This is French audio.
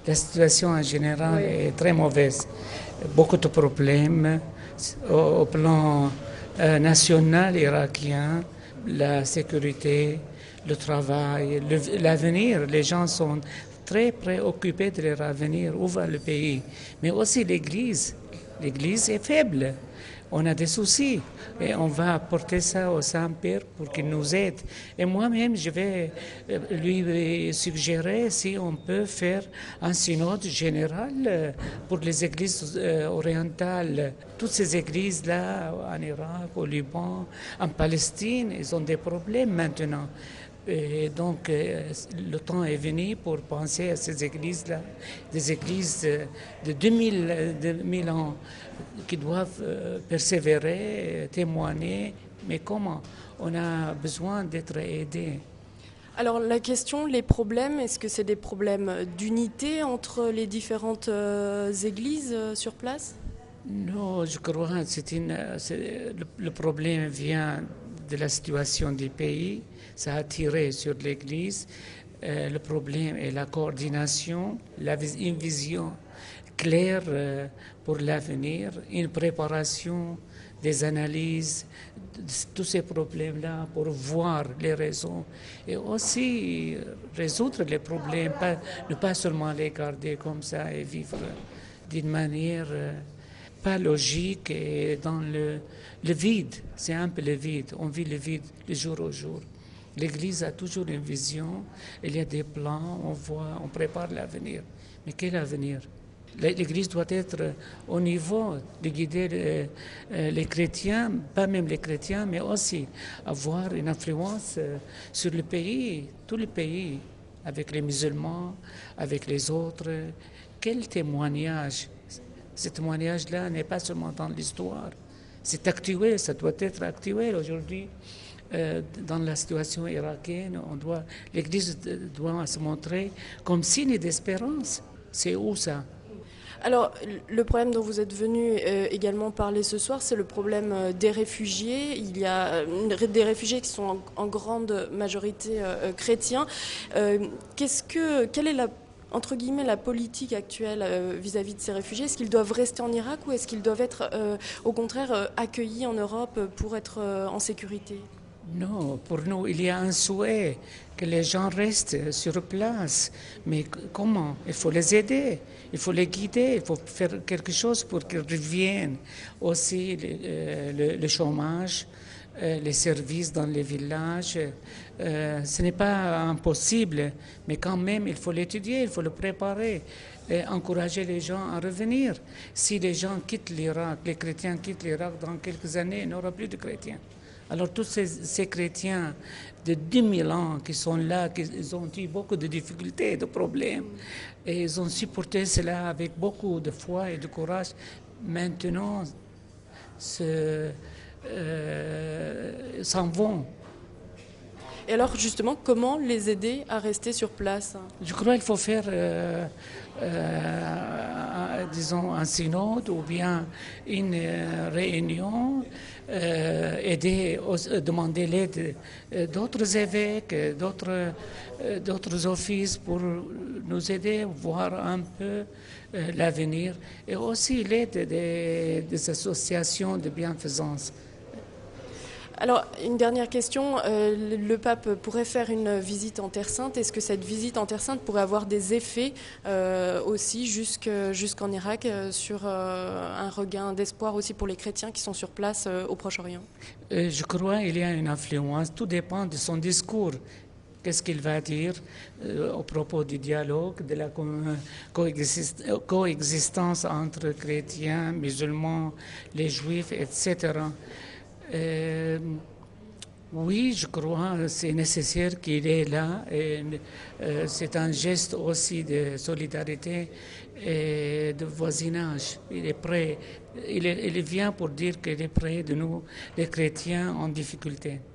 La situation en général Oui. est très mauvaise. Beaucoup de problèmes au plan national irakien, la sécurité, le travail, l'avenir. Les gens sont très préoccupés de leur avenir, où va le pays. Mais aussi l'Église. L'Église est faible. On a des soucis et on va apporter ça au Saint-Père pour qu'il nous aide. Et moi-même, je vais lui suggérer si on peut faire un synode général pour les églises orientales. Toutes ces églises-là, en Irak, au Liban, en Palestine, ils ont des problèmes maintenant. Et donc, le temps est venu pour penser à ces églises-là, des églises de 2000 ans qui doivent persévérer, témoigner. Mais comment? On a besoin d'être aidés. Alors la question, les problèmes, est-ce que c'est des problèmes d'unité entre les différentes églises sur place? Non, je crois que le problème vient de la situation du pays. Ça a tiré sur l'Église. Le problème est la coordination, une vision claire pour l'avenir, une préparation des analyses, de tous ces problèmes-là pour voir les raisons et aussi résoudre les problèmes, ne pas seulement les garder comme ça et vivre d'une manière pas logique et dans le vide. C'est un peu le vide. On vit le vide le jour au jour. L'Église a toujours une vision, il y a des plans, on voit, on prépare l'avenir. Mais quel avenir? L'Église doit être au niveau de guider les chrétiens, pas même les chrétiens, mais aussi avoir une influence sur le pays, tout le pays, avec les musulmans, avec les autres. Quel témoignage! Ce témoignage-là n'est pas seulement dans l'histoire, c'est actuel, ça doit être actuel aujourd'hui. Dans la situation irakienne, l'Église doit se montrer comme signe d'espérance. C'est où ça? Alors, le problème dont vous êtes venu également parler ce soir, c'est le problème des réfugiés. Il y a des réfugiés qui sont en grande majorité chrétiens. Quelle est entre guillemets, la politique actuelle vis-à-vis de ces réfugiés? Est-ce qu'ils doivent rester en Irak ou est-ce qu'ils doivent être, au contraire, accueillis en Europe pour être en sécurité? Non, pour nous, il y a un souhait que les gens restent sur place. Mais comment? Il faut les aider, il faut les guider, il faut faire quelque chose pour qu'ils reviennent. Aussi, le chômage, les services dans les villages, ce n'est pas impossible, mais quand même, il faut l'étudier, il faut le préparer. Et encourager les gens à revenir. Si les gens quittent l'Irak, les chrétiens quittent l'Irak, dans quelques années, il n'y aura plus de chrétiens. Alors tous ces chrétiens de 2000 ans qui sont là, ils ont eu beaucoup de difficultés, de problèmes, et ils ont supporté cela avec beaucoup de foi et de courage. Maintenant, s'en vont. Et alors justement, comment les aider à rester sur place? Je crois qu'il faut faire, disons, un synode ou bien une réunion, demander l'aide d'autres évêques, d'autres offices pour nous aider à voir un peu l'avenir et aussi l'aide des associations de bienfaisance. Alors, une dernière question. Le pape pourrait faire une visite en Terre Sainte. Est-ce que cette visite en Terre Sainte pourrait avoir des effets aussi jusqu'en Irak sur un regain d'espoir aussi pour les chrétiens qui sont sur place au Proche-Orient? Je crois qu'il y a une influence. Tout dépend de son discours. Qu'est-ce qu'il va dire au propos du dialogue, de la coexistence entre chrétiens, musulmans, les juifs, etc. Oui, je crois que c'est nécessaire qu'il est là. Et, c'est un geste aussi de solidarité et de voisinage. Il est prêt. Il vient pour dire qu'il est près de nous, les chrétiens en difficulté.